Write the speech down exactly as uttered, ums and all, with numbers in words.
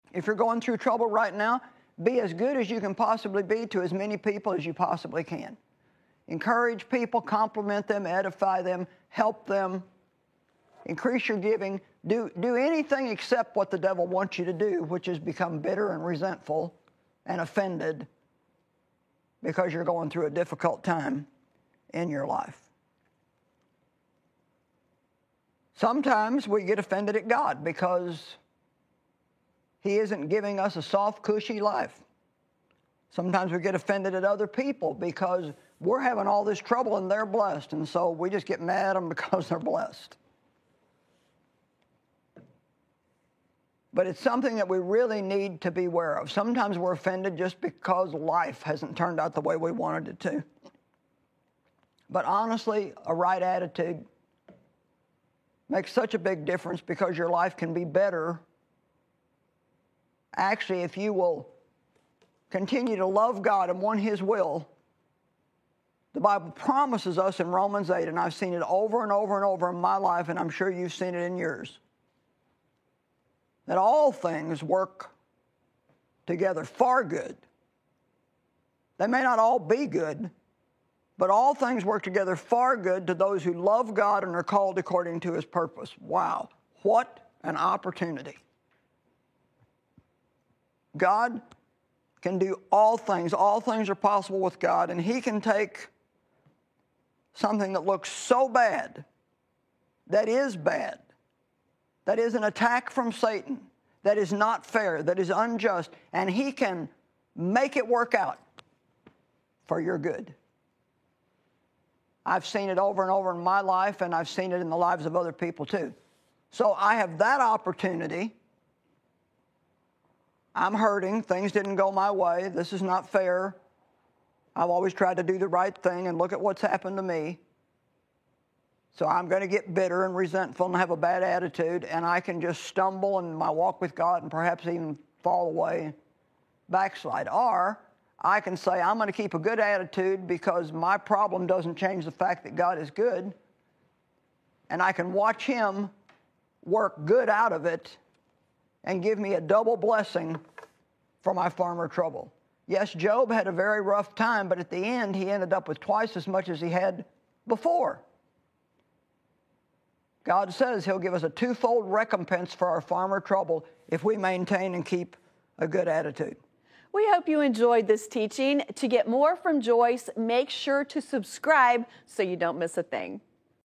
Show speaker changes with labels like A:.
A: If you're going through trouble right now, be as good as you can possibly be to as many people as you possibly can. Encourage people, compliment them, edify them, help them, increase your giving. Do, do anything except what the devil wants you to do, which is become bitter and resentful and offended because you're going through a difficult time in your life. Sometimes we get offended at God because He isn't giving us a soft, cushy life. Sometimes we get offended at other people because we're having all this trouble and they're blessed, and so we just get mad at them because they're blessed. But it's something that we really need to be aware of. Sometimes we're offended just because life hasn't turned out the way we wanted it to. But honestly, a right attitude makes such a big difference because your life can be better. Actually, if you will continue to love God and want His will, the Bible promises us in Romans eight, and I've seen it over and over and over in my life, and I'm sure you've seen it in yours, that all things work together for good. They may not all be good, but all things work together for good to those who love God and are called according to His purpose. Wow, what an opportunity. God can do all things. All things are possible with God, and He can take something that looks so bad, that is bad, that is an attack from Satan, that is not fair, that is unjust, and He can make it work out for your good. I've seen it over and over in my life, and I've seen it in the lives of other people too. So I have that opportunity. I'm hurting. Things didn't go my way. This is not fair. I've always tried to do the right thing, and look at what's happened to me. So I'm going to get bitter and resentful and have a bad attitude, and I can just stumble in my walk with God and perhaps even fall away, backslide. Or I can say, I'm going to keep a good attitude because my problem doesn't change the fact that God is good, and I can watch Him work good out of it and give me a double blessing for my former trouble. Yes, Job had a very rough time, but at the end, he ended up with twice as much as he had before. God says He'll give us a twofold recompense for our former trouble if we maintain and keep a good attitude.
B: We hope you enjoyed this teaching. To get more from Joyce, make sure to subscribe so you don't miss a thing.